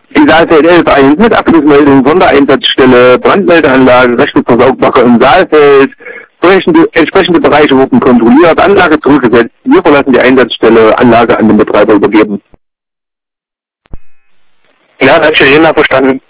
Die Saalfeld 11.1 mit Abschlussmeldung, Sondereinsatzstelle, Brandmeldeanlage, rechte Versaugwache im Saalfeld. Entsprechende Bereiche wurden kontrolliert, Anlage zurückgesetzt. Wir verlassen die Einsatzstelle, Anlage an den Betreiber übergeben. Ja, das hat Jena verstanden.